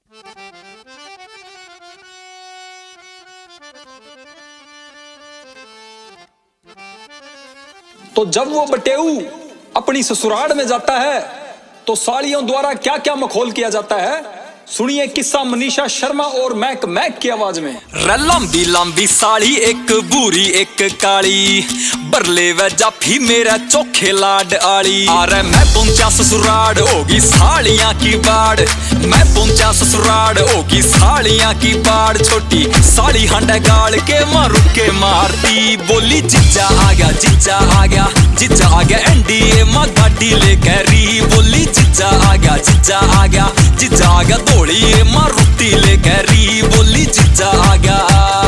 तो जब वो बटेऊ अपनी ससुराल में जाता है तो साड़ियों द्वारा क्या क्या मखौल किया जाता है, सुनिए किस्सा मनीषा शर्मा और मैक की आवाज में। लंबी लंबी साड़ी एक बूरी एक काली, बरले व जाफी मेरा चोखे लाड आली। अरे मैं पहुंचा ससुराल होगी साड़ियां की बाड़, मैं पहुंचा ससुराल होगी साड़ियां की बाड़। छोटी साड़ी हंडा गाड़ के मारू के मारती, बोली जीजा आ गया जीजा आ गया जीजा आ गया एनडीए मां गाड़ी लेकर री। बोली जीजा आ गया जीजा आ गया जीजा आ गया दौड़ी मारुति लेकर री। बोली जीजा आ गया।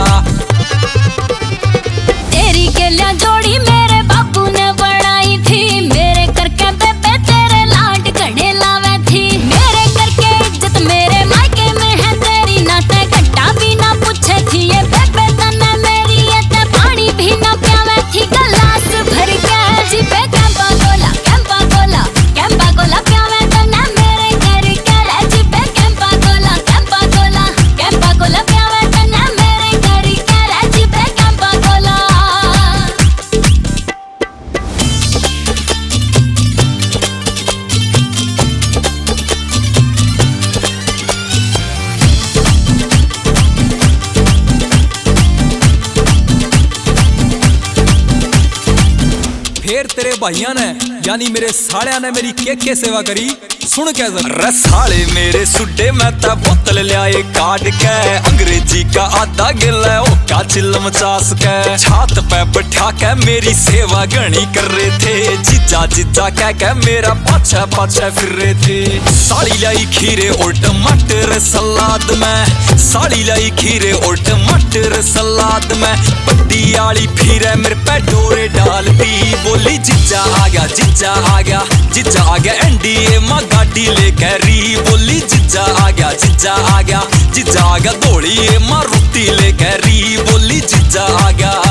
तेरी केलियां जोड़ी मेरे बापू ने बनाई थी, मेरे करके बेबे तेरे लाड घड़े लावे थी। मेरे करके इज्जत मेरे मायके में है तेरी, ना ते घंटा भी ना पूछे थी ये बेबे तने मेरी, ये ते पानी भी ना प्यावे थी गिलास भर के। जी पे कैंपा गोला प्यावे तने मेरे करके रे। जी पे कैंपा गोला प्यावे तने मेरे करके रे। जी पे कैंपा गोला। फिर तेरे भाइयों ने यानी मेरे साड़िया ने मेरी के सेवा करी, सुन क्या जरा। साले मेरे सुड्डे मैं ता बोतल लियाए काट के, अंग्रेजी का आधा गिला ओ का चिल्लम चास के। छात पे बैठा के मेरी सेवा गणी कर रहे थे, जीजा जीजा कह के मेरा पाछा पाछा फिर रहे थे। साड़ी लाई खीरे और टमाटर सलाद में, साड़ी लाई खीरे और टमाटर सलाद में। बड्डी आली फिर मेरे पे डोरे डालती, बोली जीजा आ गया जीजा आ गया जीजा आ गया एनडीए मां गाड़ी लेकर री। बोली जीजा आ गया जीजा आ गया जीजा आ गया दौड़ी मारुति लेकर री। बोली जीजा आ गया।